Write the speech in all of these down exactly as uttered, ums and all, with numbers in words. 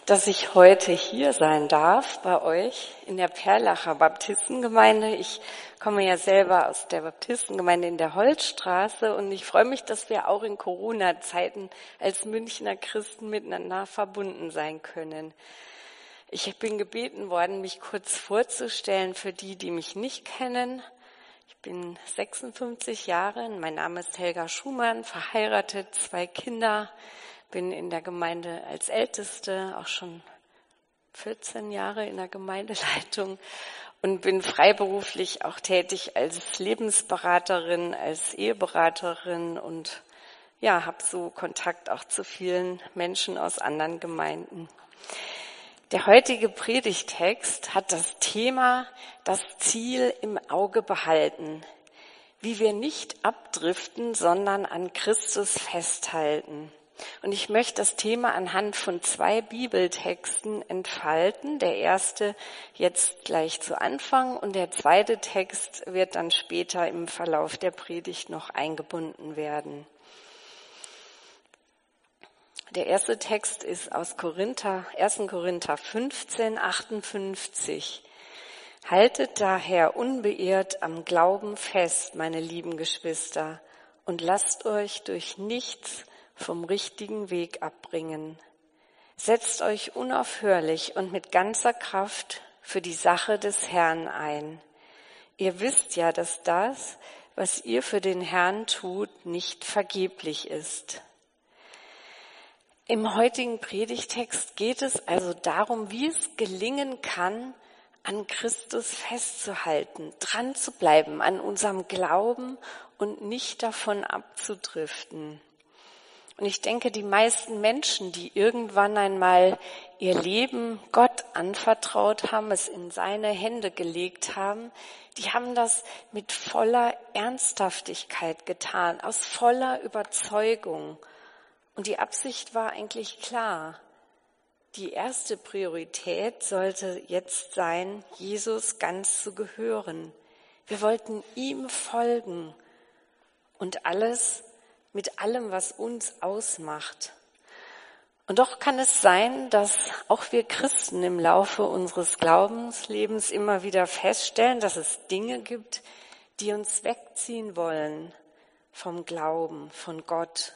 dass ich heute hier sein darf bei euch in der Perlacher Baptistengemeinde. Ich komme ja selber aus der Baptistengemeinde in der Holzstraße und ich freue mich, dass wir auch in Corona-Zeiten als Münchner Christen miteinander verbunden sein können. Ich bin gebeten worden, mich kurz vorzustellen für die, die mich nicht kennen. Ich bin sechsundfünfzig Jahre, mein Name ist Helga Schumann, verheiratet, zwei Kinder, bin in der Gemeinde als Älteste, auch schon vierzehn Jahre in der Gemeindeleitung und bin freiberuflich auch tätig als Lebensberaterin, als Eheberaterin und ja, habe so Kontakt auch zu vielen Menschen aus anderen Gemeinden. Der heutige Predigtext hat das Thema das Ziel im Auge behalten, wie wir nicht abdriften, sondern an Christus festhalten. Und ich möchte das Thema anhand von zwei Bibeltexten entfalten. Der erste jetzt gleich zu Anfang und der zweite Text wird dann später im Verlauf der Predigt noch eingebunden werden. Der erste Text ist aus Korinther, erster Korinther fünfzehn, achtundfünfzig. Haltet daher unbeirrt am Glauben fest, meine lieben Geschwister, und lasst euch durch nichts vom richtigen Weg abbringen. Setzt euch unaufhörlich und mit ganzer Kraft für die Sache des Herrn ein. Ihr wisst ja, dass das, was ihr für den Herrn tut, nicht vergeblich ist. Im heutigen Predigtext geht es also darum, wie es gelingen kann, an Christus festzuhalten, dran zu bleiben, an unserem Glauben und nicht davon abzudriften. Und ich denke, die meisten Menschen, die irgendwann einmal ihr Leben Gott anvertraut haben, es in seine Hände gelegt haben, die haben das mit voller Ernsthaftigkeit getan, aus voller Überzeugung. Und die Absicht war eigentlich klar. Die erste Priorität sollte jetzt sein, Jesus ganz zu gehören. Wir wollten ihm folgen und alles mit allem, was uns ausmacht. Und doch kann es sein, dass auch wir Christen im Laufe unseres Glaubenslebens immer wieder feststellen, dass es Dinge gibt, die uns wegziehen wollen vom Glauben, von Gott.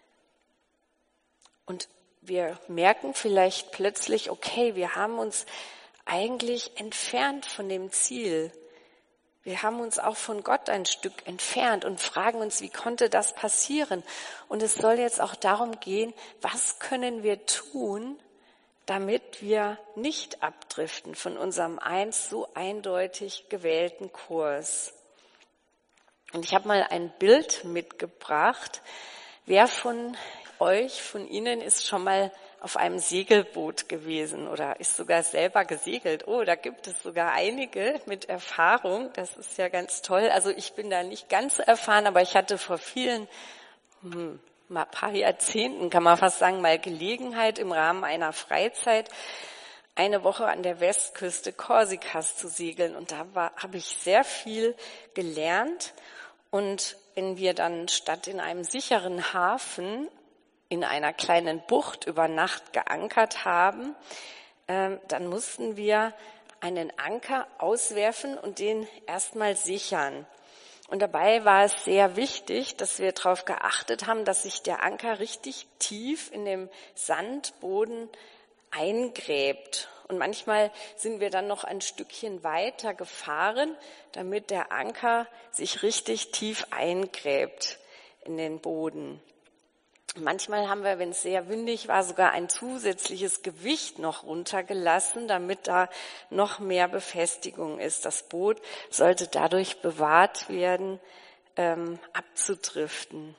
Und wir merken vielleicht plötzlich, okay, wir haben uns eigentlich entfernt von dem Ziel. Wir haben uns auch von Gott ein Stück entfernt und fragen uns, wie konnte das passieren? Und es soll jetzt auch darum gehen, was können wir tun, damit wir nicht abdriften von unserem einst so eindeutig gewählten Kurs. Und ich habe mal ein Bild mitgebracht. Wer von euch, von Ihnen ist schon mal auf einem Segelboot gewesen oder ist sogar selber gesegelt. Oh, da gibt es sogar einige mit Erfahrung. Das ist ja ganz toll. Also ich bin da nicht ganz so erfahren, aber ich hatte vor vielen, hm, mal ein paar Jahrzehnten, kann man fast sagen, mal Gelegenheit im Rahmen einer Freizeit eine Woche an der Westküste Korsikas zu segeln. Und da war, habe ich sehr viel gelernt. Und wenn wir dann statt in einem sicheren Hafen in einer kleinen Bucht über Nacht geankert haben, ähm, dann mussten wir einen Anker auswerfen und den erstmal sichern. Und dabei war es sehr wichtig, dass wir darauf geachtet haben, dass sich der Anker richtig tief in dem Sandboden eingräbt. Und manchmal sind wir dann noch ein Stückchen weiter gefahren, damit der Anker sich richtig tief eingräbt in den Boden. Manchmal haben wir, wenn es sehr windig war, sogar ein zusätzliches Gewicht noch runtergelassen, damit da noch mehr Befestigung ist. Das Boot sollte dadurch bewahrt werden, ähm, abzudriften.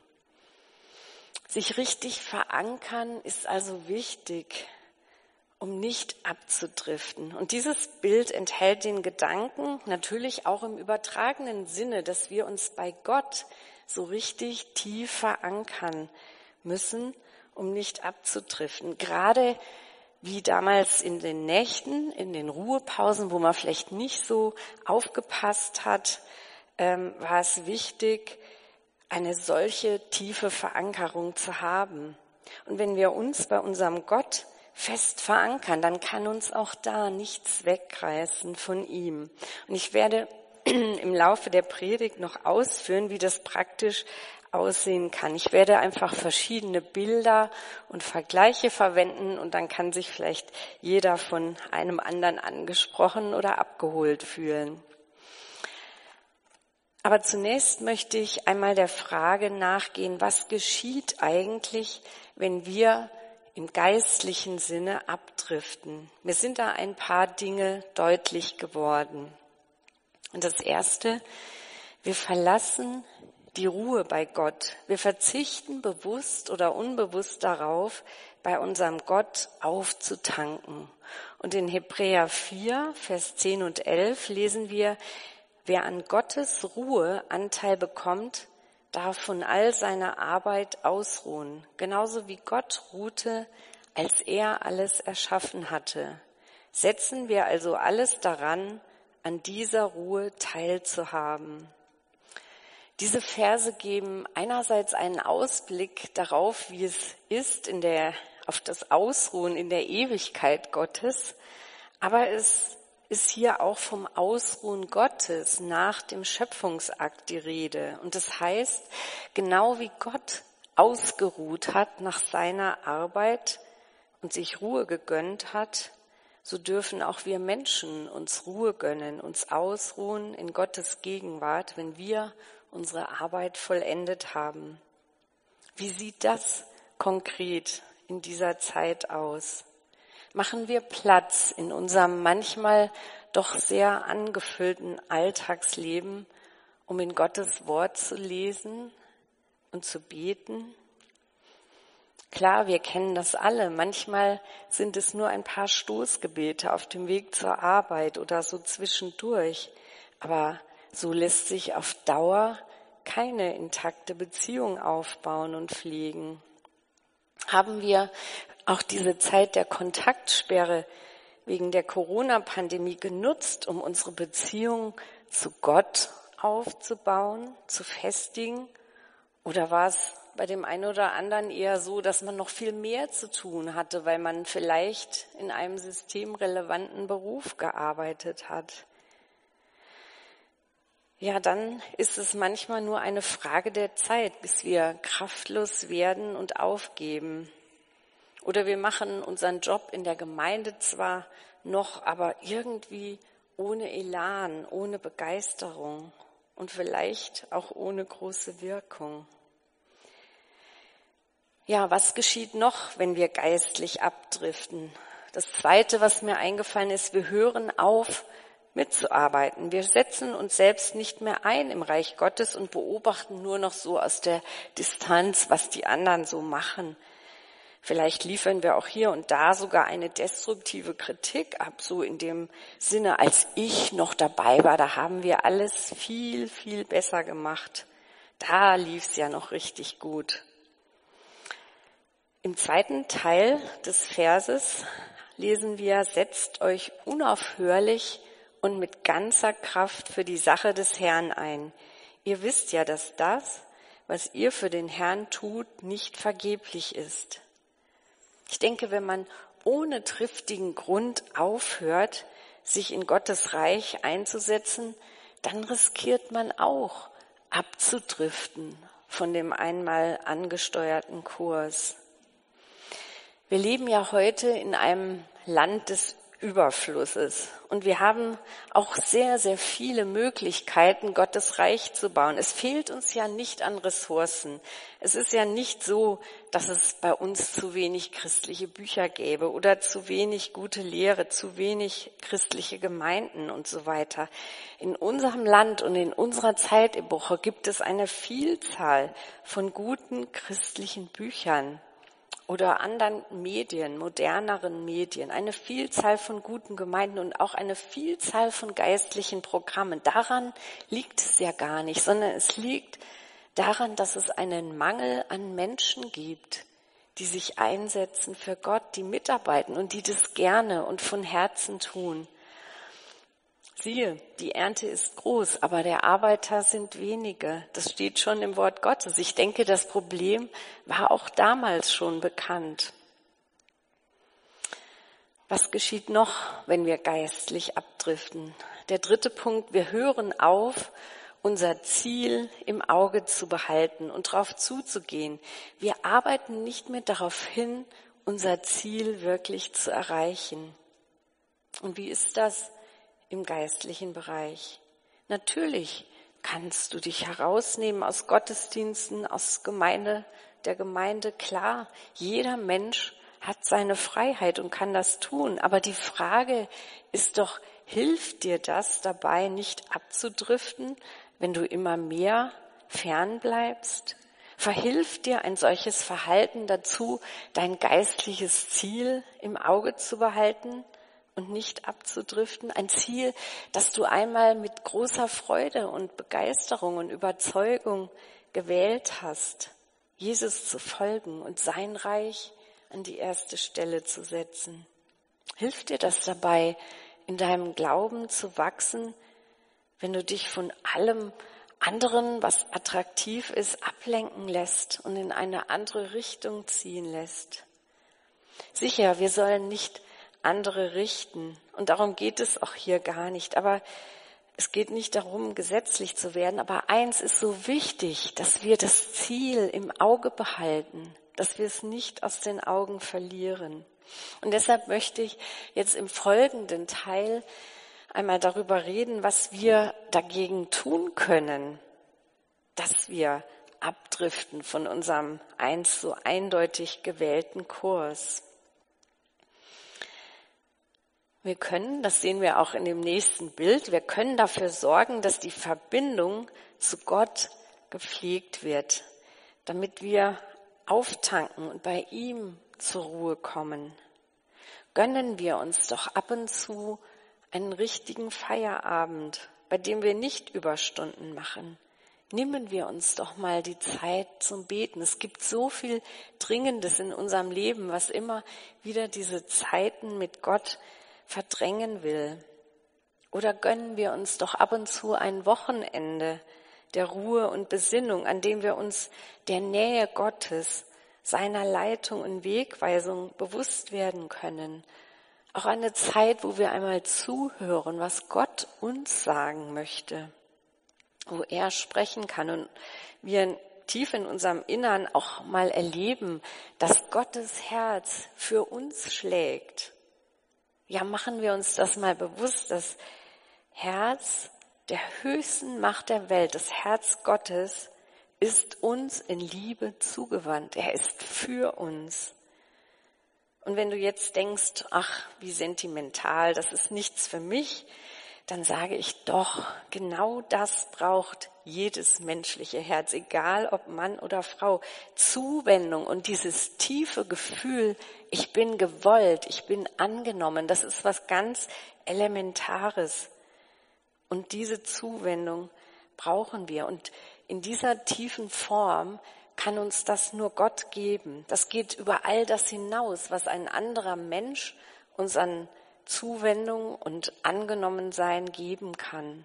Sich richtig verankern ist also wichtig, um nicht abzudriften. Und dieses Bild enthält den Gedanken, natürlich auch im übertragenen Sinne, dass wir uns bei Gott so richtig tief verankern müssen, um nicht abzudriften. Gerade wie damals in den Nächten, in den Ruhepausen, wo man vielleicht nicht so aufgepasst hat, ähm, war es wichtig, eine solche tiefe Verankerung zu haben. Und wenn wir uns bei unserem Gott fest verankern, dann kann uns auch da nichts wegreißen von ihm. Und ich werde im Laufe der Predigt noch ausführen, wie das praktisch aussehen kann. Ich werde einfach verschiedene Bilder und Vergleiche verwenden und dann kann sich vielleicht jeder von einem anderen angesprochen oder abgeholt fühlen. Aber zunächst möchte ich einmal der Frage nachgehen, was geschieht eigentlich, wenn wir im geistlichen Sinne abdriften? Mir sind da ein paar Dinge deutlich geworden. Und das Erste, wir verlassen die Ruhe bei Gott. Wir verzichten bewusst oder unbewusst darauf, bei unserem Gott aufzutanken. Und in Hebräer vier, Vers zehn und elf lesen wir, wer an Gottes Ruhe Anteil bekommt, darf von all seiner Arbeit ausruhen. Genauso wie Gott ruhte, als er alles erschaffen hatte. Setzen wir also alles daran, an dieser Ruhe teilzuhaben. Diese Verse geben einerseits einen Ausblick darauf, wie es ist, in der, auf das Ausruhen in der Ewigkeit Gottes, aber es ist hier auch vom Ausruhen Gottes nach dem Schöpfungsakt die Rede. Und das heißt, genau wie Gott ausgeruht hat nach seiner Arbeit und sich Ruhe gegönnt hat, so dürfen auch wir Menschen uns Ruhe gönnen, uns ausruhen in Gottes Gegenwart, wenn wir unsere Arbeit vollendet haben. Wie sieht das konkret in dieser Zeit aus? Machen wir Platz in unserem manchmal doch sehr angefüllten Alltagsleben, um in Gottes Wort zu lesen und zu beten? Klar, wir kennen das alle. Manchmal sind es nur ein paar Stoßgebete auf dem Weg zur Arbeit oder so zwischendurch. Aber so lässt sich auf Dauer keine intakte Beziehung aufbauen und pflegen. Haben wir auch diese Zeit der Kontaktsperre wegen der Corona-Pandemie genutzt, um unsere Beziehung zu Gott aufzubauen, zu festigen? Oder war es bei dem einen oder anderen eher so, dass man noch viel mehr zu tun hatte, weil man vielleicht in einem systemrelevanten Beruf gearbeitet hat? Ja, dann ist es manchmal nur eine Frage der Zeit, bis wir kraftlos werden und aufgeben. Oder wir machen unseren Job in der Gemeinde zwar noch, aber irgendwie ohne Elan, ohne Begeisterung und vielleicht auch ohne große Wirkung. Ja, was geschieht noch, wenn wir geistlich abdriften? Das Zweite, was mir eingefallen ist, wir hören auf, mitzuarbeiten. Wir setzen uns selbst nicht mehr ein im Reich Gottes und beobachten nur noch so aus der Distanz, was die anderen so machen. Vielleicht liefern wir auch hier und da sogar eine destruktive Kritik ab, so in dem Sinne, als ich noch dabei war, da haben wir alles viel, viel besser gemacht. Da lief's ja noch richtig gut. Im zweiten Teil des Verses lesen wir, setzt euch unaufhörlich und mit ganzer Kraft für die Sache des Herrn ein. Ihr wisst ja, dass das, was ihr für den Herrn tut, nicht vergeblich ist. Ich denke, wenn man ohne triftigen Grund aufhört, sich in Gottes Reich einzusetzen, dann riskiert man auch abzudriften von dem einmal angesteuerten Kurs. Wir leben ja heute in einem Land des Überflusses und wir haben auch sehr, sehr viele Möglichkeiten, Gottes Reich zu bauen. Es fehlt uns ja nicht an Ressourcen. Es ist ja nicht so, dass es bei uns zu wenig christliche Bücher gäbe oder zu wenig gute Lehre, zu wenig christliche Gemeinden und so weiter. In unserem Land und in unserer Zeitepoche gibt es eine Vielzahl von guten christlichen Büchern oder anderen Medien, moderneren Medien, eine Vielzahl von guten Gemeinden und auch eine Vielzahl von geistlichen Programmen. Daran liegt es ja gar nicht, sondern es liegt daran, dass es einen Mangel an Menschen gibt, die sich einsetzen für Gott, die mitarbeiten und die das gerne und von Herzen tun. Siehe, die Ernte ist groß, aber der Arbeiter sind wenige. Das steht schon im Wort Gottes. Ich denke, das Problem war auch damals schon bekannt. Was geschieht noch, wenn wir geistlich abdriften? Der dritte Punkt, wir hören auf, unser Ziel im Auge zu behalten und darauf zuzugehen. Wir arbeiten nicht mehr darauf hin, unser Ziel wirklich zu erreichen. Und wie ist das im geistlichen Bereich? Natürlich kannst du dich herausnehmen aus Gottesdiensten, aus Gemeinde, der Gemeinde. Klar, jeder Mensch hat seine Freiheit und kann das tun. Aber die Frage ist doch, hilft dir das dabei, nicht abzudriften, wenn du immer mehr fernbleibst? Verhilft dir ein solches Verhalten dazu, dein geistliches Ziel im Auge zu behalten und nicht abzudriften? Ein Ziel, das du einmal mit großer Freude und Begeisterung und Überzeugung gewählt hast, Jesus zu folgen und sein Reich an die erste Stelle zu setzen. Hilft dir das dabei, in deinem Glauben zu wachsen, wenn du dich von allem anderen, was attraktiv ist, ablenken lässt und in eine andere Richtung ziehen lässt? Sicher, wir sollen nicht andere richten und darum geht es auch hier gar nicht, aber es geht nicht darum, gesetzlich zu werden, aber eins ist so wichtig, dass wir das Ziel im Auge behalten, dass wir es nicht aus den Augen verlieren. Und deshalb möchte ich jetzt im folgenden Teil einmal darüber reden, was wir dagegen tun können, dass wir abdriften von unserem einst so eindeutig gewählten Kurs. Wir können, das sehen wir auch in dem nächsten Bild, wir können dafür sorgen, dass die Verbindung zu Gott gepflegt wird, damit wir auftanken und bei ihm zur Ruhe kommen. Gönnen wir uns doch ab und zu einen richtigen Feierabend, bei dem wir nicht Überstunden machen. Nehmen wir uns doch mal die Zeit zum Beten. Es gibt so viel Dringendes in unserem Leben, was immer wieder diese Zeiten mit Gott verdrängen will. Oder gönnen wir uns doch ab und zu ein Wochenende der Ruhe und Besinnung, an dem wir uns der Nähe Gottes, seiner Leitung und Wegweisung bewusst werden können. Auch eine Zeit, wo wir einmal zuhören, was Gott uns sagen möchte, wo er sprechen kann und wir tief in unserem Innern auch mal erleben, dass Gottes Herz für uns schlägt. Ja, machen wir uns das mal bewusst, das Herz der höchsten Macht der Welt, das Herz Gottes, ist uns in Liebe zugewandt. Er ist für uns. Und wenn du jetzt denkst, ach, wie sentimental, das ist nichts für mich, dann sage ich doch, genau das braucht jedes menschliche Herz, egal ob Mann oder Frau. Zuwendung und dieses tiefe Gefühl, ich bin gewollt, ich bin angenommen, das ist was ganz Elementares. Und diese Zuwendung brauchen wir. Und in dieser tiefen Form kann uns das nur Gott geben. Das geht über all das hinaus, was ein anderer Mensch uns an Zuwendung und Angenommensein geben kann.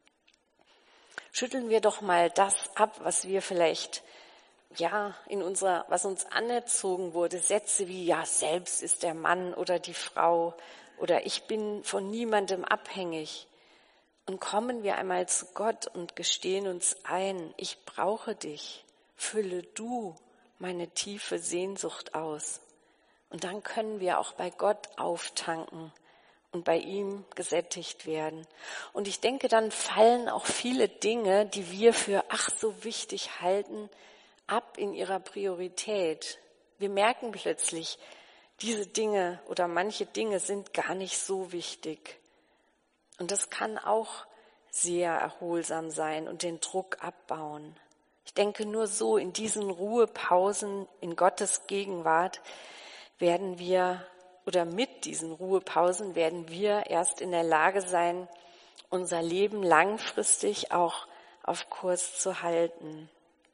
Schütteln wir doch mal das ab, was wir vielleicht, ja, in unserer, was uns anerzogen wurde. Sätze wie, ja, selbst ist der Mann oder die Frau oder ich bin von niemandem abhängig. Und kommen wir einmal zu Gott und gestehen uns ein, ich brauche dich, fülle du meine tiefe Sehnsucht aus. Und dann können wir auch bei Gott auftanken und bei ihm gesättigt werden. Und ich denke, dann fallen auch viele Dinge, die wir für ach so wichtig halten, ab in ihrer Priorität. Wir merken plötzlich, diese Dinge oder manche Dinge sind gar nicht so wichtig. Und das kann auch sehr erholsam sein und den Druck abbauen. Ich denke, nur so in diesen Ruhepausen in Gottes Gegenwart werden wir, oder mit diesen Ruhepausen werden wir erst in der Lage sein, unser Leben langfristig auch auf Kurs zu halten.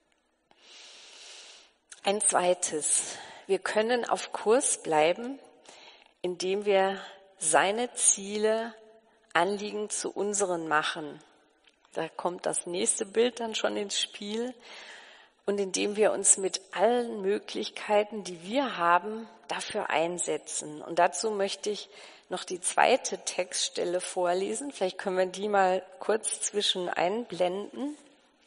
Ein zweites, wir können auf Kurs bleiben, indem wir seine Ziele, Anliegen zu unseren machen. Da kommt das nächste Bild dann schon ins Spiel. und indem wir uns mit allen Möglichkeiten, die wir haben, dafür einsetzen. Und dazu möchte ich noch die zweite Textstelle vorlesen. Vielleicht können wir die mal kurz zwischen einblenden.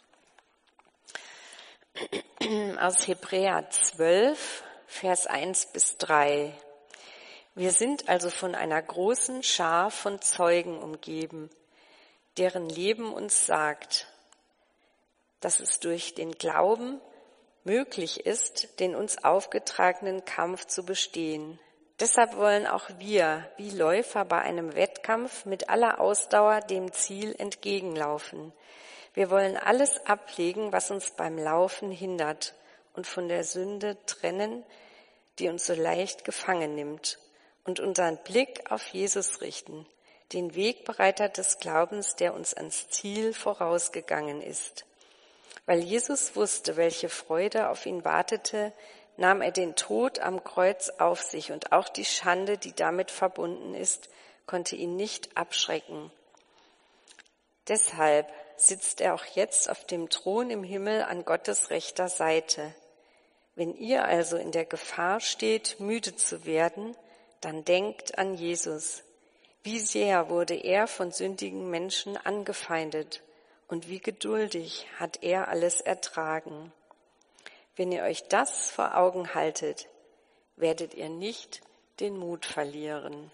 Aus Hebräer zwölf, Vers eins bis drei. Wir sind also von einer großen Schar von Zeugen umgeben, deren Leben uns sagt, dass es durch den Glauben möglich ist, den uns aufgetragenen Kampf zu bestehen. Deshalb wollen auch wir, wie Läufer bei einem Wettkampf, mit aller Ausdauer dem Ziel entgegenlaufen. Wir wollen alles ablegen, was uns beim Laufen hindert und von der Sünde trennen, die uns so leicht gefangen nimmt, und unseren Blick auf Jesus richten, den Wegbereiter des Glaubens, der uns ans Ziel vorausgegangen ist. Weil Jesus wusste, welche Freude auf ihn wartete, nahm er den Tod am Kreuz auf sich, und auch die Schande, die damit verbunden ist, konnte ihn nicht abschrecken. Deshalb sitzt er auch jetzt auf dem Thron im Himmel an Gottes rechter Seite. Wenn ihr also in der Gefahr steht, müde zu werden, dann denkt an Jesus. Wie sehr wurde er von sündigen Menschen angefeindet und wie geduldig hat er alles ertragen. Wenn ihr euch das vor Augen haltet, werdet ihr nicht den Mut verlieren.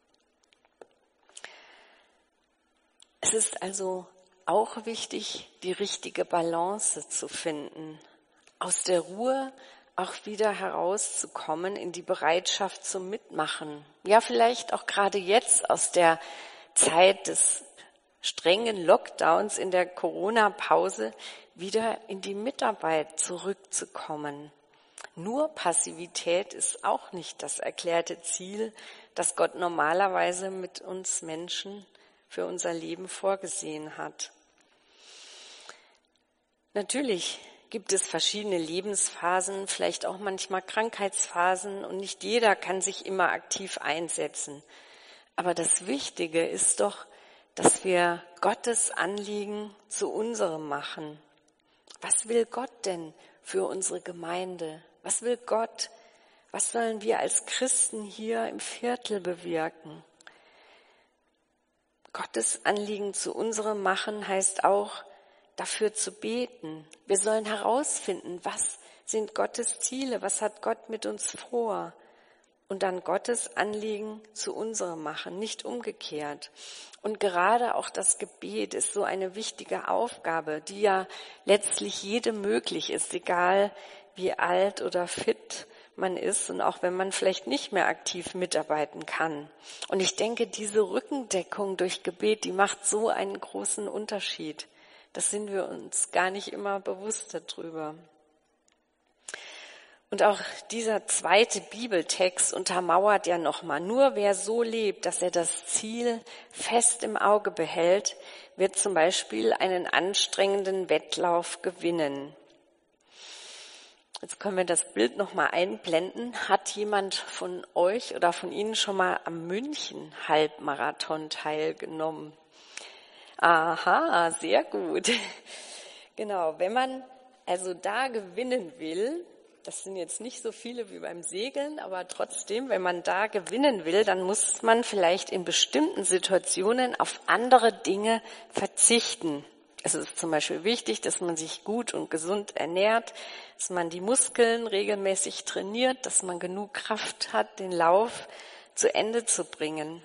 Es ist also auch wichtig, die richtige Balance zu finden, aus der Ruhe auch wieder herauszukommen in die Bereitschaft zum Mitmachen. Ja, vielleicht auch gerade jetzt aus der Zeit des strengen Lockdowns in der Corona-Pause wieder in die Mitarbeit zurückzukommen. Nur Passivität ist auch nicht das erklärte Ziel, das Gott normalerweise mit uns Menschen für unser Leben vorgesehen hat. Natürlich gibt es verschiedene Lebensphasen, vielleicht auch manchmal Krankheitsphasen, und nicht jeder kann sich immer aktiv einsetzen. Aber das Wichtige ist doch, dass wir Gottes Anliegen zu unserem machen. Was will Gott denn für unsere Gemeinde? Was will Gott? Was sollen wir als Christen hier im Viertel bewirken? Gottes Anliegen zu unserem machen heißt auch, dafür zu beten. Wir sollen herausfinden, was sind Gottes Ziele, was hat Gott mit uns vor, und dann Gottes Anliegen zu unserem machen, nicht umgekehrt. Und gerade auch das Gebet ist so eine wichtige Aufgabe, die ja letztlich jedem möglich ist, egal wie alt oder fit man ist und auch wenn man vielleicht nicht mehr aktiv mitarbeiten kann. Und ich denke, diese Rückendeckung durch Gebet, die macht so einen großen Unterschied. Das sind wir uns gar nicht immer bewusst darüber. Und auch dieser zweite Bibeltext untermauert ja nochmal, nur wer so lebt, dass er das Ziel fest im Auge behält, wird zum Beispiel einen anstrengenden Wettlauf gewinnen. Jetzt können wir das Bild nochmal einblenden. Hat jemand von euch oder von Ihnen schon mal am München-Halbmarathon teilgenommen? Aha, sehr gut. Genau, wenn man also da gewinnen will, das sind jetzt nicht so viele wie beim Segeln, aber trotzdem, wenn man da gewinnen will, dann muss man vielleicht in bestimmten Situationen auf andere Dinge verzichten. Es ist zum Beispiel wichtig, dass man sich gut und gesund ernährt, dass man die Muskeln regelmäßig trainiert, dass man genug Kraft hat, den Lauf zu Ende zu bringen.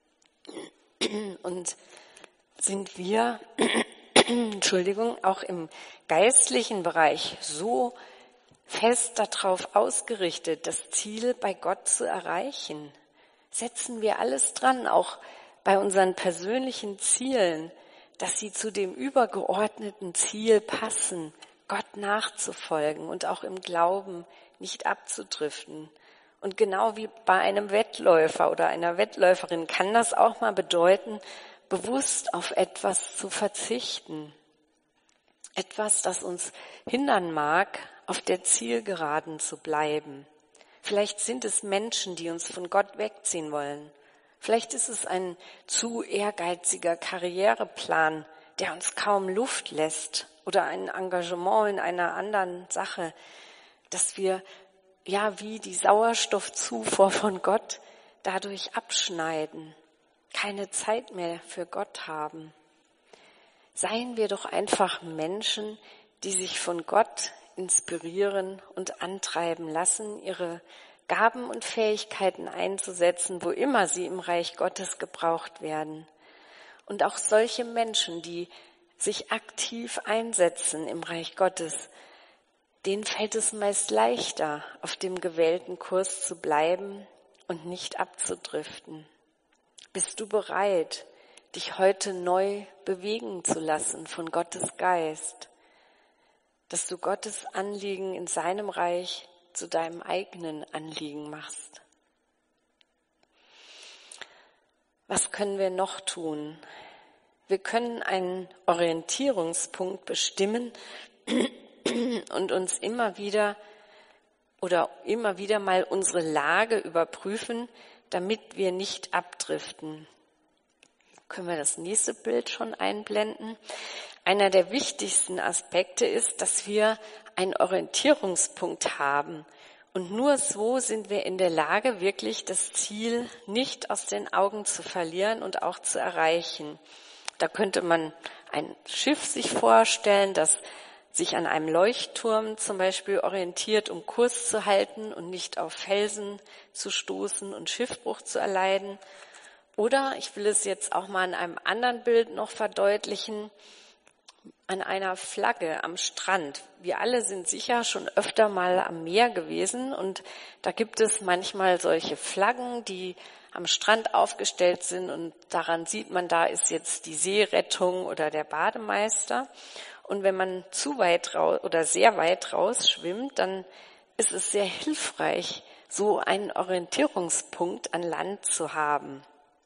Und sind wir, Entschuldigung, auch im geistlichen Bereich so fest darauf ausgerichtet, das Ziel bei Gott zu erreichen? Setzen wir alles dran, auch bei unseren persönlichen Zielen, dass sie zu dem übergeordneten Ziel passen, Gott nachzufolgen und auch im Glauben nicht abzudriften. Und genau wie bei einem Wettläufer oder einer Wettläuferin kann das auch mal bedeuten, bewusst auf etwas zu verzichten. Etwas, das uns hindern mag, auf der Zielgeraden zu bleiben. Vielleicht sind es Menschen, die uns von Gott wegziehen wollen. Vielleicht ist es ein zu ehrgeiziger Karriereplan, der uns kaum Luft lässt oder ein Engagement in einer anderen Sache, dass wir ja wie die Sauerstoffzufuhr von Gott dadurch abschneiden, keine Zeit mehr für Gott haben. Seien wir doch einfach Menschen, die sich von Gott inspirieren und antreiben lassen, ihre Gaben und Fähigkeiten einzusetzen, wo immer sie im Reich Gottes gebraucht werden. Und auch solche Menschen, die sich aktiv einsetzen im Reich Gottes, denen fällt es meist leichter, auf dem gewählten Kurs zu bleiben und nicht abzudriften. Bist du bereit, dich heute neu bewegen zu lassen von Gottes Geist, dass du Gottes Anliegen in seinem Reich zu deinem eigenen Anliegen machst? Was können wir noch tun? Wir können einen Orientierungspunkt bestimmen und uns immer wieder oder immer wieder mal unsere Lage überprüfen, damit wir nicht abdriften. Können wir das nächste Bild schon einblenden? Einer der wichtigsten Aspekte ist, dass wir einen Orientierungspunkt haben. Und nur so sind wir in der Lage, wirklich das Ziel nicht aus den Augen zu verlieren und auch zu erreichen. Da könnte man ein Schiff sich vorstellen, das sich an einem Leuchtturm zum Beispiel orientiert, um Kurs zu halten und nicht auf Felsen zu stoßen und Schiffbruch zu erleiden. Oder, ich will es jetzt auch mal in einem anderen Bild noch verdeutlichen, an einer Flagge am Strand. Wir alle sind sicher schon öfter mal am Meer gewesen und da gibt es manchmal solche Flaggen, die am Strand aufgestellt sind und daran sieht man, da ist jetzt die Seerettung oder der Bademeister. Und wenn man zu weit raus oder sehr weit rausschwimmt, dann ist es sehr hilfreich, so einen Orientierungspunkt an Land zu haben.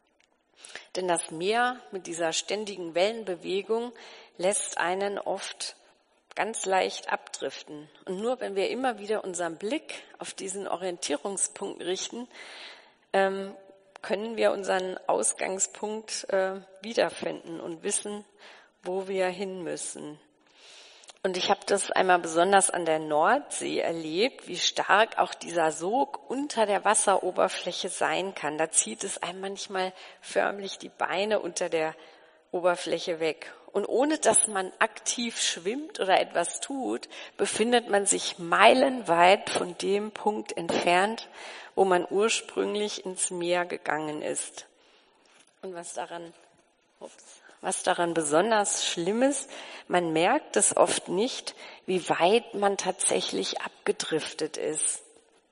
Denn das Meer mit dieser ständigen Wellenbewegung lässt einen oft ganz leicht abdriften. Und nur wenn wir immer wieder unseren Blick auf diesen Orientierungspunkt richten, ähm, können wir unseren Ausgangspunkt äh, wiederfinden und wissen, wo wir hin müssen. Und ich habe das einmal besonders an der Nordsee erlebt, wie stark auch dieser Sog unter der Wasseroberfläche sein kann. Da zieht es einem manchmal förmlich die Beine unter der Oberfläche weg. Und ohne dass man aktiv schwimmt oder etwas tut, befindet man sich meilenweit von dem Punkt entfernt, wo man ursprünglich ins Meer gegangen ist. Und was daran, ups, was daran besonders schlimm ist, man merkt es oft nicht, wie weit man tatsächlich abgedriftet ist.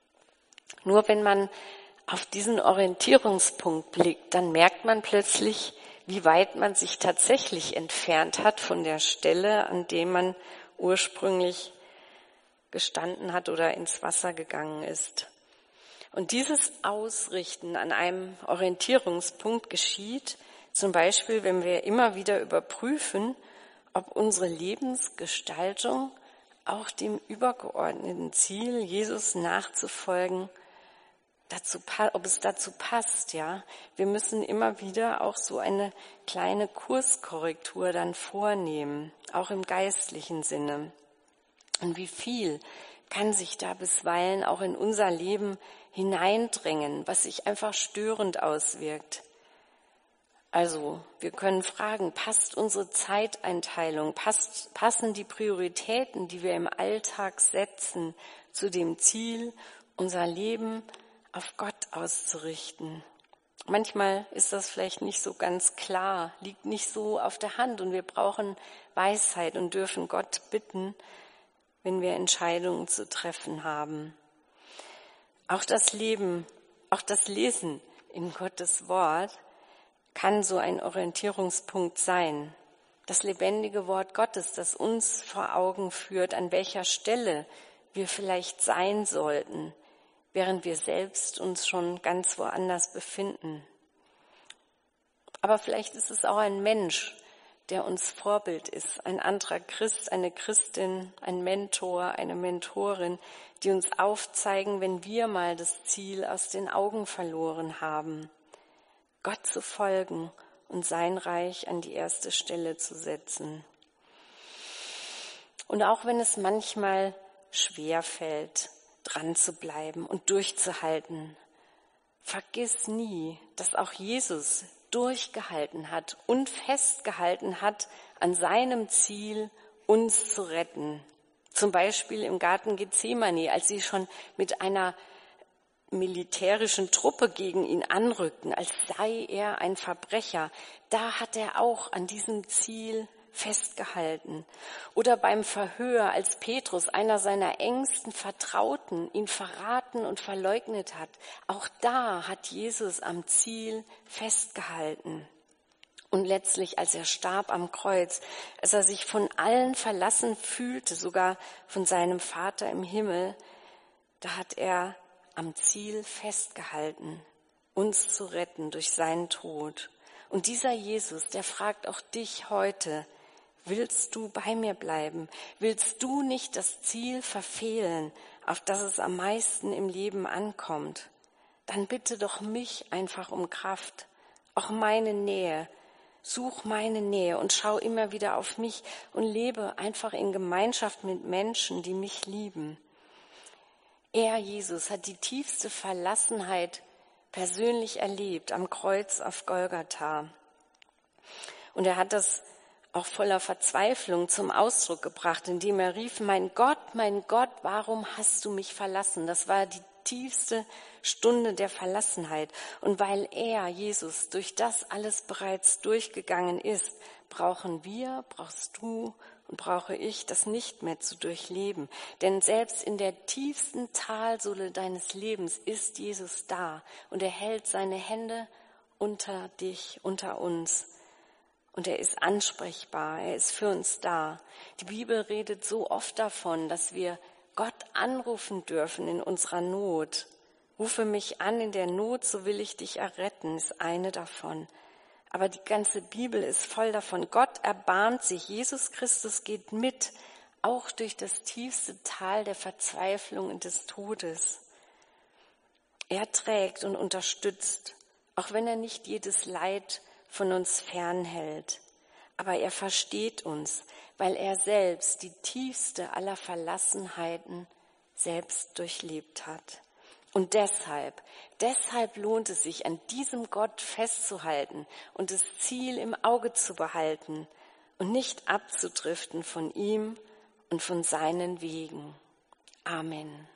Nur wenn man auf diesen Orientierungspunkt blickt, dann merkt man plötzlich, wie weit man sich tatsächlich entfernt hat von der Stelle, an der man ursprünglich gestanden hat oder ins Wasser gegangen ist. Und dieses Ausrichten an einem Orientierungspunkt geschieht, zum Beispiel, wenn wir immer wieder überprüfen, ob unsere Lebensgestaltung auch dem übergeordneten Ziel, Jesus nachzufolgen, dazu, ob es dazu passt, ja. Wir müssen immer wieder auch so eine kleine Kurskorrektur dann vornehmen, auch im geistlichen Sinne. Und wie viel kann sich da bisweilen auch in unser Leben hineindrängen, was sich einfach störend auswirkt. Also, wir können fragen, passt unsere Zeiteinteilung, passt, passen die Prioritäten, die wir im Alltag setzen, zu dem Ziel, unser Leben auf Gott auszurichten? Manchmal ist das vielleicht nicht so ganz klar, liegt nicht so auf der Hand und wir brauchen Weisheit und dürfen Gott bitten, wenn wir Entscheidungen zu treffen haben. Auch das Leben, auch das Lesen in Gottes Wort kann so ein Orientierungspunkt sein. Das lebendige Wort Gottes, das uns vor Augen führt, an welcher Stelle wir vielleicht sein sollten, während wir selbst uns schon ganz woanders befinden. Aber vielleicht ist es auch ein Mensch, der uns Vorbild ist, ein anderer Christ, eine Christin, ein Mentor, eine Mentorin, die uns aufzeigen, wenn wir mal das Ziel aus den Augen verloren haben, Gott zu folgen und sein Reich an die erste Stelle zu setzen. Und auch wenn es manchmal schwer fällt, dran zu bleiben und durchzuhalten, vergiss nie, dass auch Jesus durchgehalten hat und festgehalten hat an seinem Ziel, uns zu retten. Zum Beispiel im Garten Gethsemane, als sie schon mit einer militärischen Truppe gegen ihn anrückten, als sei er ein Verbrecher. Da hat er auch an diesem Ziel festgehalten. Oder beim Verhör, als Petrus, einer seiner engsten Vertrauten, ihn verraten und verleugnet hat. Auch da hat Jesus am Ziel festgehalten. Und letztlich, als er starb am Kreuz, als er sich von allen verlassen fühlte, sogar von seinem Vater im Himmel, da hat er am Ziel festgehalten, uns zu retten durch seinen Tod. Und dieser Jesus, der fragt auch dich heute, willst du bei mir bleiben? Willst du nicht das Ziel verfehlen, auf das es am meisten im Leben ankommt? Dann bitte doch mich einfach um Kraft, auch meine Nähe. Such meine Nähe und schau immer wieder auf mich und lebe einfach in Gemeinschaft mit Menschen, die mich lieben. Er, Jesus, hat die tiefste Verlassenheit persönlich erlebt am Kreuz auf Golgatha. Und er hat das auch voller Verzweiflung zum Ausdruck gebracht, indem er rief, mein Gott, mein Gott, warum hast du mich verlassen? Das war die tiefste Stunde der Verlassenheit. Und weil er, Jesus, durch das alles bereits durchgegangen ist, brauchen wir, brauchst du und brauche ich, das nicht mehr zu durchleben. Denn selbst in der tiefsten Talsohle deines Lebens ist Jesus da und er hält seine Hände unter dich, unter uns. Und er ist ansprechbar, er ist für uns da. Die Bibel redet so oft davon, dass wir Gott anrufen dürfen in unserer Not. Rufe mich an in der Not, so will ich dich erretten, ist eine davon. Aber die ganze Bibel ist voll davon. Gott erbarmt sich, Jesus Christus geht mit, auch durch das tiefste Tal der Verzweiflung und des Todes. Er trägt und unterstützt, auch wenn er nicht jedes Leid von uns fernhält. Aber er versteht uns, weil er selbst die tiefste aller Verlassenheiten selbst durchlebt hat. Und deshalb, deshalb lohnt es sich, an diesem Gott festzuhalten und das Ziel im Auge zu behalten und nicht abzudriften von ihm und von seinen Wegen. Amen.